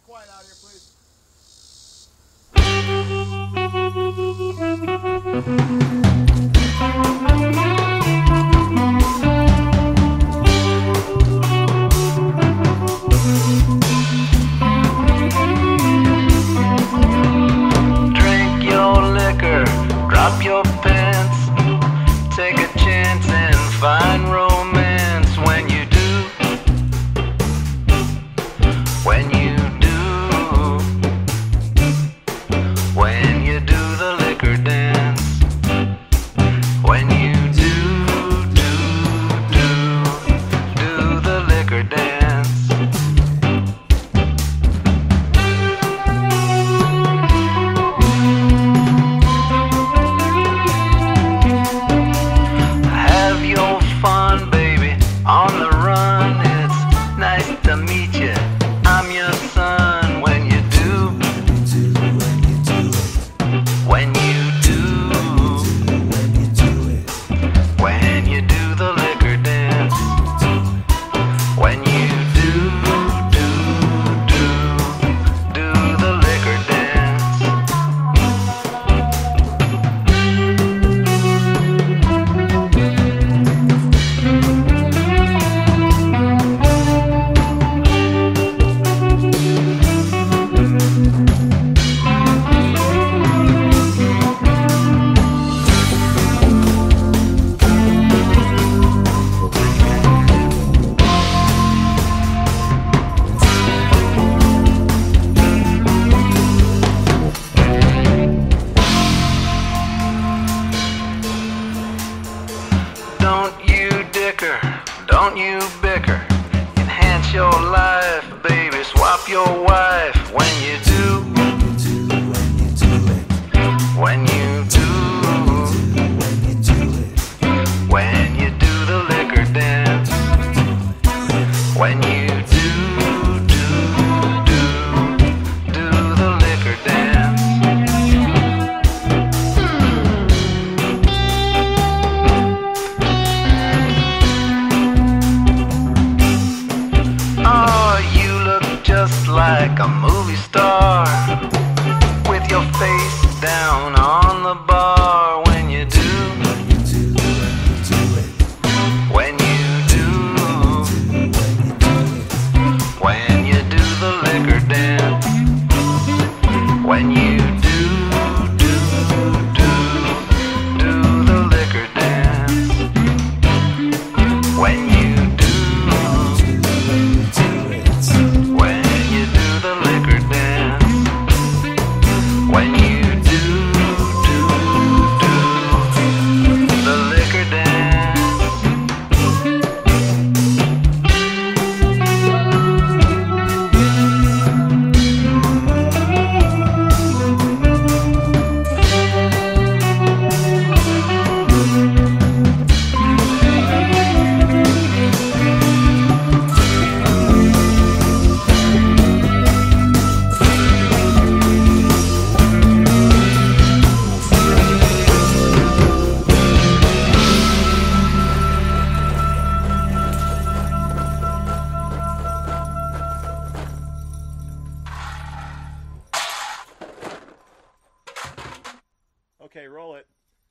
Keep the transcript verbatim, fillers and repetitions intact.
quiet out here, please. Drink your liquor, drop your pants, take a chance and find romance. When you do, when you do, when you do the liquor dance. When you do, do, do, do the liquor dance. Have your fun, baby, on the run. It's nice to meet you. I'm your son. When you do, when you do, when you do the liquor dance. When you do, do, do, do the liquor dance. Don't you dicker, don't you bicker. Enhance your life, baby, swap your wife. When you do, when you do, when you do the liquor dance. When you do, do, do, do the liquor dance. Oh, you look just like a movie star.